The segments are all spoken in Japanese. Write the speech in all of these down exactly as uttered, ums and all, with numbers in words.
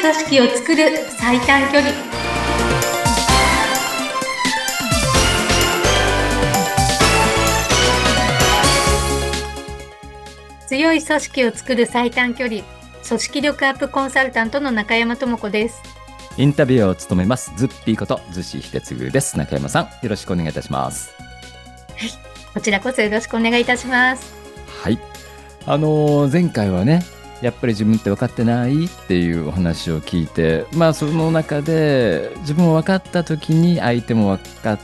組織を作る最短距離。強い組織を作る最短距離、組織力アップコンサルタントの中山智子です。 インタビューを務めますズッピーこと逗子秀次です。中山さん、よろしくお願いいたします。 はい、こちらこそよろしくお願いいたします。 はい、あのー前回はね、やっぱり自分って分かってないっていうお話を聞いて、まあその中で自分を分かった時に相手も分かって、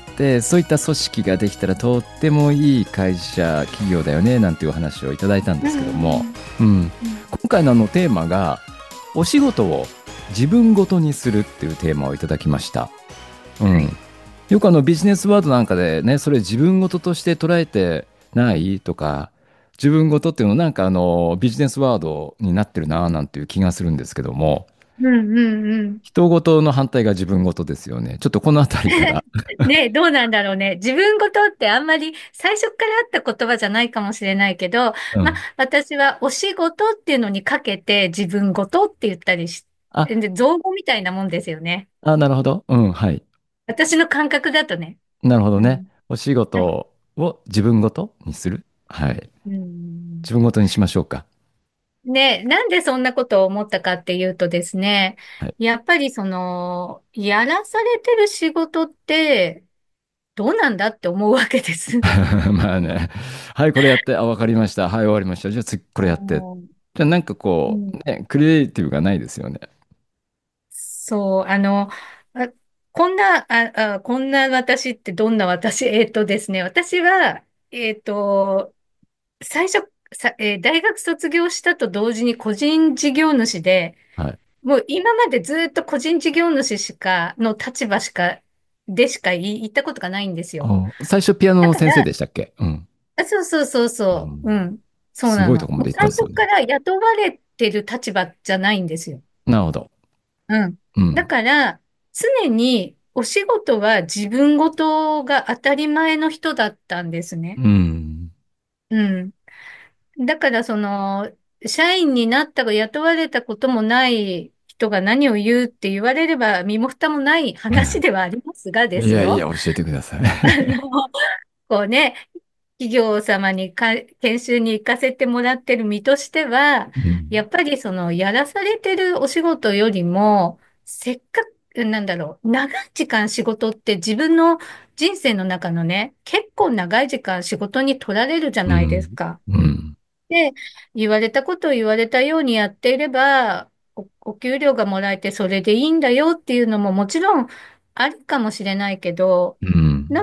そういった組織ができたらとってもいい会社企業だよねなんていうお話をいただいたんですけども、うん、今回のあのテーマがお仕事を自分ごとにするっていうテーマをいただきました。うん、よくあのビジネスワードなんかでね、それ自分ごととして捉えてないとか、自分ごとっていうのなんかあのビジネスワードになってるななんていう気がするんですけども、 うんうんうん。 人ごとの反対が自分ごとですよね。ちょっとこのあたりから。 ね、どうなんだろうね。自分ごとってあんまり最初からあった言葉じゃないかもしれないけど、まあ、 うん。 私はお仕事っていうのにかけて自分ごとって言ったりし、 あ、 で、造語みたいなもんですよね。 あ、なるほど。うん、はい。 私の感覚だとね。 なるほどね。 うん。 お仕はい。 事を自分ごとにする。はい。 うん。 自分ごとにしましょうか。 ね、なんでそんなことを思ったかっていうとですね、 はい。 やっぱりその、やらされてる仕事ってどうなんだって思うわけです。 まあね。はい、これやって。あ、わかりました。はい、終わりました。じゃあ次これやって。 うん。 じゃあなんかこうん。 う、ね、クリエイティブがないですよね。 そう、あの、あ、こんな、あ、あ、こんな私ってどんな私？えっとですね、私は、えっと、最初、さ、えー大学卒業したと同時に個人事業主で、 はい。 もう今までずっと個人事業主しか、の立場しか、でしか言い言ったことがないんですよ。 お、最初ピアノの先生だから、 でしたっけ？うん。 あ、そうそうそうそう、ううん。 ん、そうすなの。 ごいとこまで行ったもう最んですよね。 初から雇われてる立場じゃないんですよ。 なるほど。 うん。だうん。 から、常にお仕事は自分ごとが当たり前の人だったんですね。 うん。 うん。だから、その、社員になったか雇われたこともない人が何を言うって言われれば身も蓋もない話ではありますがですよ。 いやいや、教えてください。 あの、こうね、企業様にか研修に行かせてもらってる身としては、 うん。 やっぱりそのやらされてるお仕事よりも、せっかく、なんだろう、長い時間仕事って自分の人生の中のね、結構長い時間仕事に取られるじゃないですうん。 か。 うん。 で、言われたことを言われたようにやっていれば、お、お給料がもらえてそれでいいんだよっていうのももちろんあるかもしれないけど、 うん。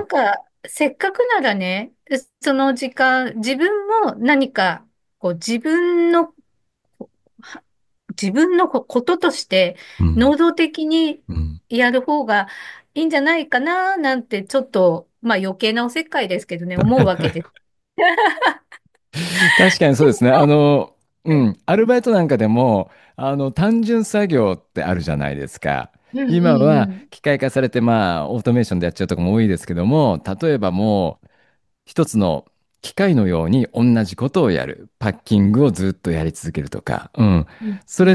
なんか、せっかくならね、その時間、自分も何か、こう自分の、は自分のここととして、 うん。 能動的にうん。 やる方がいいんじゃないかな、なんて、ちょっと、まあ余計なおせっかいですけどね、思うわけです。 確かにそうですね。あの、ううん、 ん。アルバイトなんかでも、あの、単純作業ってあるじゃないですか。 うん、 今はうん、 機械化されて、まあ、オートメーションでやっちゃうとこも多いですけども、例えばもう、一つの機械のように同じことをやる。パッキングをずっとやり続けるとか。うん。 うん、 それって、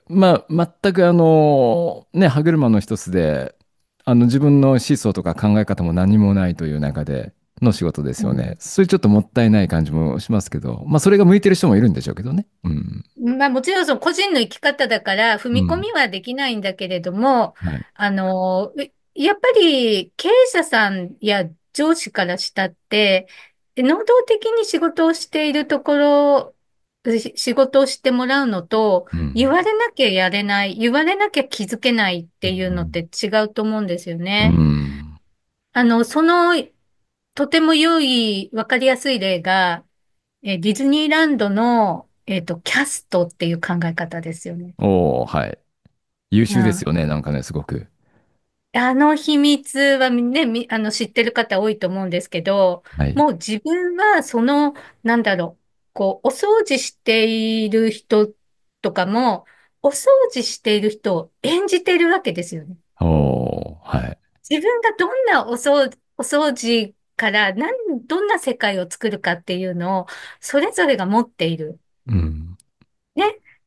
まあ、全くあの、ね、歯車の一つで、あの、自分の思想とか考え方も何もないという中での仕事ですよね。 うん。 それちょっともったいない感じもしますけど、まあ、それが向いてる人もいるんでしょうけどね。うん。 まあもちろんその個人の生き方だから踏み込うん。 みはできないんだけれども、 はい。 あの、やっぱり経営者さんや上司からしたって、能動的に仕事をしているところ、し仕事をしてもらうのと、 うん。 言われなきゃやれない、言われなきゃ気づけないっうていうのってん。 違うと思うんですようね。 ん。 あの、その、とても良い、わかりやすい例が、えーディズニーランドの、えっと、キャストっていう考え方ですよね。 おー、はい。優うん。 秀ですよね。なんかね、すごく。 あの秘密はね、みあの知ってる方多いと思うんですけど、 はい。 もう自分はその、なんだろう、こう、お掃除している人とかも、お掃除している人を演じているわけですよね。 おー、はい。 自分がどんなお掃、お掃除から何、どんな世界を作るかっていうのを、それぞれが持っている。 うん。 ね。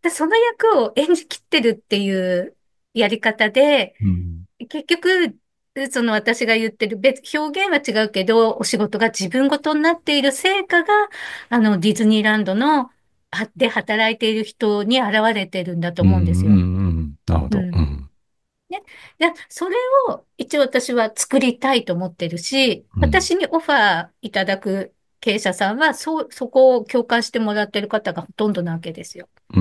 で、その役を演じきってるっていうやり方で、 うん。 結局、その私が言ってる別、表現は違うけど、お仕事が自分ごとになっている成果が、あの、ディズニーランドの、はで働いている人に現れてるんだとうん。 思うんですよ。 うん。うん。なるほど。ううん。 ん。 ね。で、それを一応私は作りたいと思ってるし、 うん。 私にオファーいただく経営者さんは、そう、そこを共感してもらってる方がほとんどなわけですよ。 うん。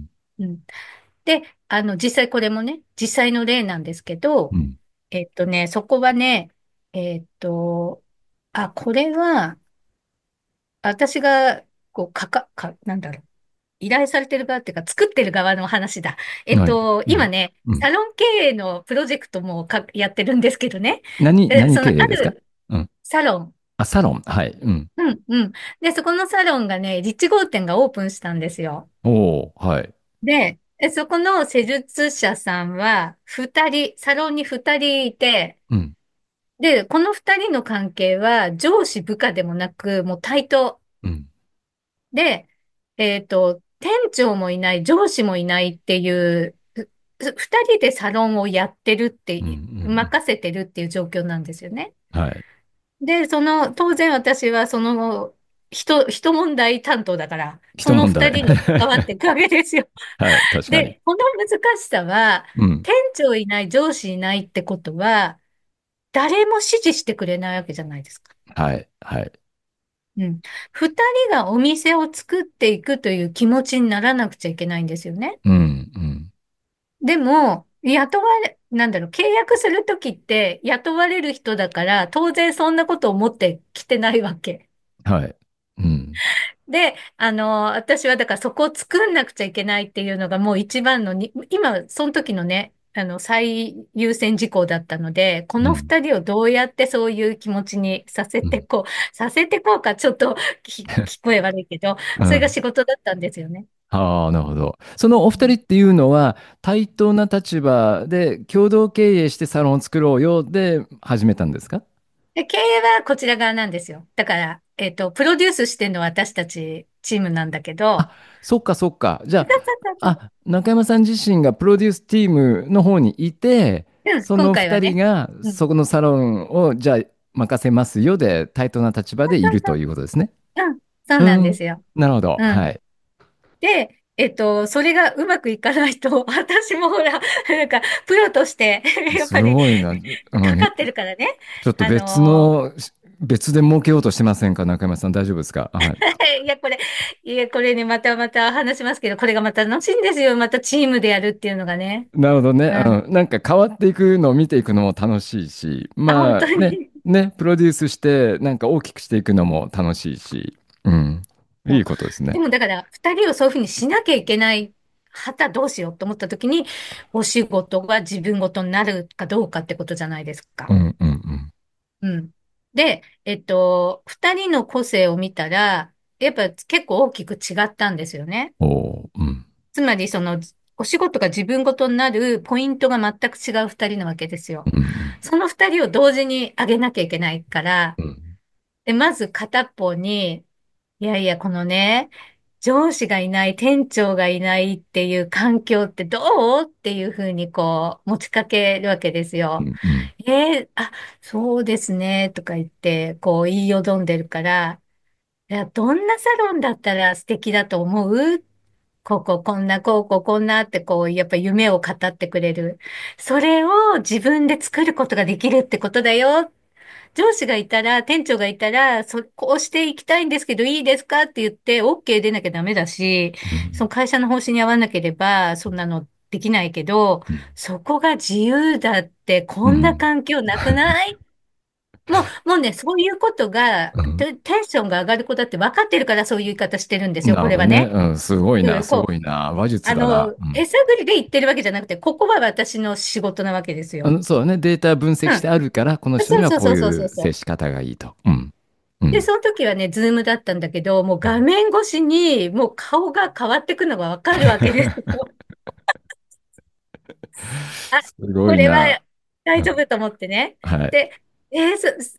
うん。で、あの、実際これもね、実際の例なんですけど、 うん。 えっとね、そこはね、えっと、あ、これは、私が、こう、かか、か、なんだろう、依頼されてる側っていうか、作ってる側の話だ。えっはい。 と、 うん。 今ね、 うん。 サロン経営のプロジェクトもかやってるんですけどね。 何、 え、 何その、あ経営ですか？ るうん。 サロン。 あ、サロン。はい。うん。 うん、うん。で、そこのサロンがね、立地号店がオープンしたんですよ。 おー、はい。 で、えそこの施術者さんは、二人、サロンに二人いて、 うん。 で、この二人の関係は上司部下でもなく、もう対等。 うん。 で、えっと、店長もいない、上司もいないっていう、ふ二人でサロンをやってるっうん。うて、 ん。 任せてるっていう状況なんですよね。 はい。 で、その、当然私はその、人、人問題担当だから、その人問題。 二人に関わっていくわけですよ。 はい。確かに。 で、この難しさは、 うん。 店長いない、上司いないってことは、誰も指示してくれないわけじゃないですか。 はい。はい。 うん。二人がお店を作っていくという気持ちにならなくちゃいけないんですよね。 うん。うん。 でも、雇われ、なんだろう、契約するときって雇われる人だから、当然そんなこと思ってきてないわけ。 はい。うん。 で、あの、私はだからそこを作んなくちゃいけないっていうのがもう一番のに、今、その時のね、あの、最優先事項だったので、こうん。 の二人をどうやってそういう気持ちにさせうん。 てこう、させてこうか、ちょっとき聞こえ悪いけど、それがうん。 仕事だったんですよね。 ああ、なるほど。そのお二人っていうのは、対等な立場で共同経営してサロンを作ろうよで始めたんですか？ で、経営はこちら側なんですよ。だから、えっと、プロデュースしてるのは私たちチームなんだけあ、 ど、 そっかそっか。じゃそうそうあ、 そうあ、中山さん自身がプロデュースチームの方にいて、 そう、うん、 その二人今回はね。 がうん。 そこのサロンをじゃあ任せますよで対等な立場でいるということですね。 うん、そううん。 なんですよ。 なるほど。 うん。 はい。 で、えっと、それがうまくいかないと、私もほら、なんか、プロとしてやっすぱり、 ごいな。うん、 かかってるからね。 ちょっとあ別のの、別で儲けようとしてませんか、中山さん。大丈夫ですか？はい。 いや、これ、いや、これね、またまた話しますけど、これがまた楽しいんですよ。またチームでやるっていうのがね。 なるほどね。 うん。 うん。なんか変わっていくのを見ていくのも楽しいし、 あ、本当まあね、 に。 ね、プロデュースしてなんか大きくしていくのも楽しいし、うん。いいそうことですね。 でもだから、二人をそういうふうにしなきゃいけない、はたどうしようと思った時に、お仕事が自分ごとになるかどうかってことじゃないですか。 うんうんうん。 うん。で、えっと、二人の個性を見たら、やっぱ結構大きく違ったんですよね。 おお、うん。 つまり、その、お仕事が自分ごとになるポイントが全く違う二人なわけですよ。 うんその二人を同時に上げなきゃいけないから、 うん。 で、まず片方に、いやいや、このね、上司がいない、店長がいないっていう環境ってどうっていうふうにこう持ちかけるわけですよ。 うんうん。 えー、あ、そうですね、とか言って、こう言いよどんでるから、いや、どんなサロンだったら素敵だと思う？こここんな、こうこうこんなってこう、やっぱ夢を語ってくれる。それを自分で作ることができるってことだよ。上司がいたら、店長がいたら、そ、こうしていきたいんですけど、いいですかって言って、オーケー 出なきゃダメだし、その会社の方針に合わなければ、そんなのできないけど、 うんそこが自由だって、こんなうん。 環境なくない？もう、もうね、そういうことが、 うん。 テテンションが上がる子だって分かってるから、そういう言い方してるんですよ、 なるほどね。 これはね。 うん。すごいな、 うん、 すこう、 ごいな。話術だな。 あの、 うん。 手探りで言ってるわけじゃなくて、ここは私の仕事なわけですよ。 あの、そうだね。データ分析してうん。 あるから、この人にはこうそうそうそうそういう接そうそう。 し方がいいと。うん。うで、 ん。 その時はね、ズームだったんだけど、もう画面越しに、もう顔が変わってくのがわかるわけですよ。あ、 すごこれはいな。うん。 大丈夫と思ってね。 はい。 で、えーそ、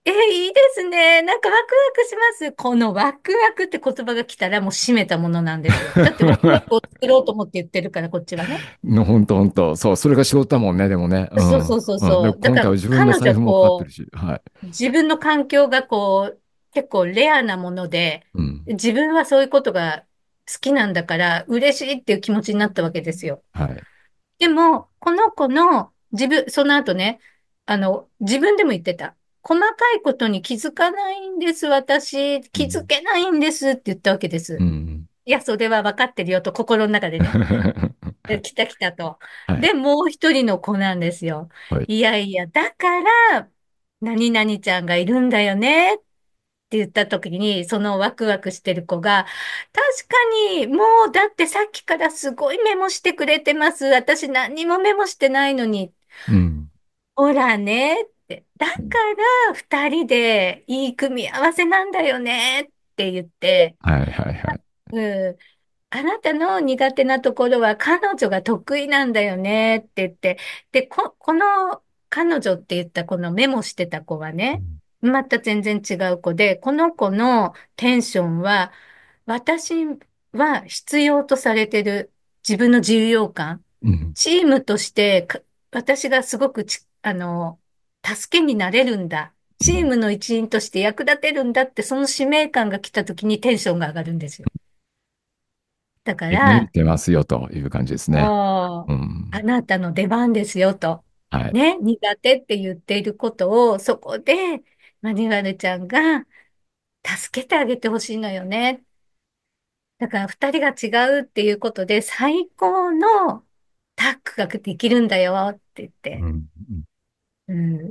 えー、いいですね。なんかワクワクします。このワクワクって言葉が来たらもう閉めたものなんですよ。だってワクワクを作ろうと思って言ってるから、こっちはね。 の、ほんとほんと。そう、それが仕事だもんね、でもね。うん。 そうそうそううん。で、 そう。だから今回は自分の彼女財布もかかってこるし。はい。 う、自分の環境がこう、結構レアなもので、 うん。 自分はそういうことが好きなんだから嬉しいっていう気持ちになったわけですよ。 はい。 でも、この子の自分、その後ね、あの、自分でも言ってた。細かいことに気づかないんです、私。気づうん。 けないんですって言ったわけです。 うん。 いや、それは分かってるよと、心の中でね。え来た来たと。 はい。 で、もう一人の子なんですよ。 はい。 いやいや、だから、何々ちゃんがいるんだよねって言った時に、そのワクワクしてる子が、確かに、もう、だってさっきからすごいメモしてくれてます。私何にもメモしてないのに。 うん。 ほらねって。だかうん。 ら、二人でいい組み合わせなんだよねって言って、 はいはいはい。 うん、あなたの苦手なところは彼女が得意なんだよねって言って、で、こ、この彼女って言ったこのメモしてた子はね、 うん。 また全然違う子で、この子のテンションは、私は必要とされてる自分の重要感、 うん。 チームとしてか私がすごくち、あの、助けになれるんだ。チームの一員として役立てるんだって、その使命感が来た時にテンションが上がるんですよ。だか見抜いら、 てますよという感じですね。 あうん。 あなたの出番ですよと。 はい。 ね、苦手って言っていることを、そこで、マニュアルちゃんが助けてあげてほしいのよね。だから二人が違うっていうことで、最高のタッグができるんだよって言って。 うん。うん。 うん。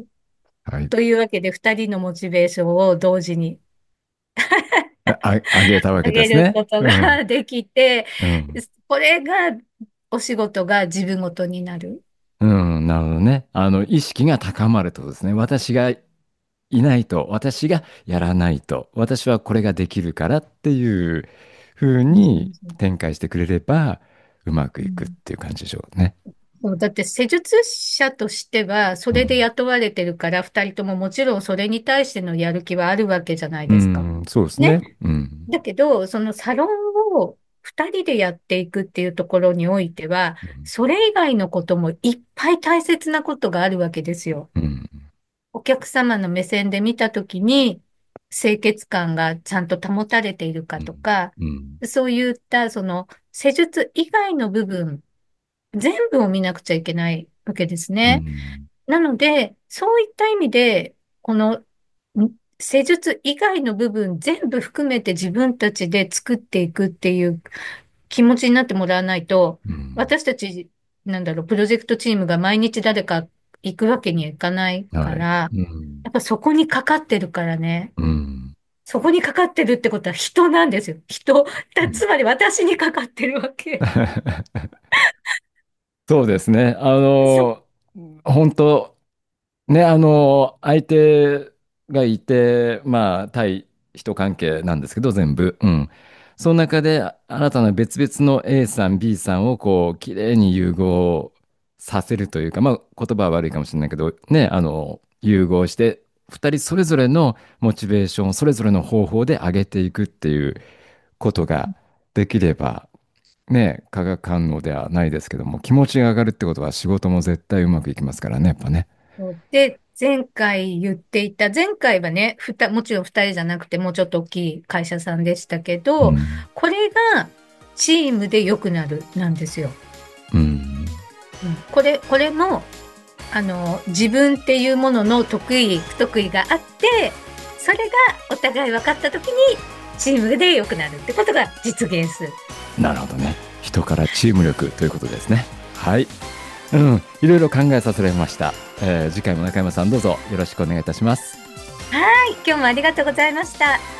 はい。 というわけで、二人のモチベーションを同時にあ、ああげたわけ上げですね。 ることうん。 ができて、 うん。 これがお仕事が自分ごとになる。 うん。なるほどね。あの、意識が高まるってことですね。私がいないと、私がやらないと、私はこれができるからっていう風に展開してくれれば、うまくいくっうん、 ていう感じでしょうね。 そうだって施術者としては、それでうん。 雇われてるから、二人とももちろんそれに対してのやる気はあるわけじゃないうですか。 ん、そうですね。 ね。うん。 だけど、そのサロンを二人でやっていくっていうところにおいては、 うん。 それ以外のこともいっぱい大切なことがあるわけですよ。 うん。 お客様の目線で見たときに、清潔感がちゃんと保たれているかうん。 とか、 うん。 そういったその施術以外の部分、全部を見なくちゃいけないわけですうね。 ん。 なので、そういった意味で、このん施術以外の部分全部含めて自分たちで作っていくっていう気持ちになってもらわないと、 うん。 私たち、なんだろう、プロジェクトチームが毎日誰か行くわけにはいかないはい。 から、 うん。 やっぱそこにかかってるからね。 うん。 そこにかかってるってことは人なんですよ。人。だうん。 つまり私にかかってるわけ。 そうですね。あその、本当ね、あの、相手がいて、まあ、対人関係なんですけど、全部。うん。その中で、あ新たな別々の A さん、B さんを、こう、きれいに融合させるというか、まあ、言葉は悪いかもしれないけど、ね、あの、融合して、二人それぞれのモチベーションをそれぞれの方法で上げていくっていうことができれば、ね、化学反応ではないですけども、気持ちが上がるってことは仕事も絶対うまくいきますからね、やっぱね。 うで、前回言っていた、前回はね、ふた、もちろん二人じゃなくてもうちょっと大きい会社さんでしたけど、 うん。 これがチームで良くなるなんですよ。 うん。 うん、これ、これも、あの、自分っていうものの得意、不得意があって、それがお互い分かった時にチームで良くなるってことが実現する。 なるほどね。人からチーム力ということですね。はい。うん。いろいろ考えさせられました。えー次回も中山さんどうぞよろしくお願いいたします。 はい、今日もありがとうございました。